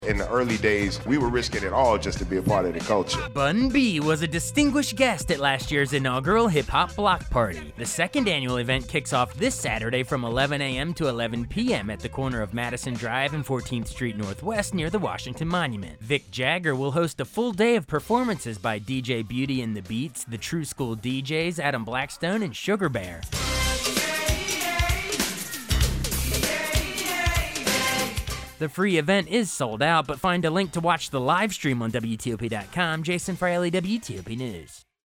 In the early days, we were risking it all just to be a part of the culture. Bun B was a distinguished guest at last year's inaugural Hip Hop Block Party. The second annual event kicks off this Saturday from 11 a.m. to 11 p.m. at the corner of Madison Drive and 14th Street Northwest near the Washington Monument. Vic Jagger will host a full day of performances by DJ Beauty and the Beats, the True School DJs, Adam Blackstone, and Sugar Bear. The free event is sold out, but find a link to watch the live stream on WTOP.com. Jason Fraley, WTOP News.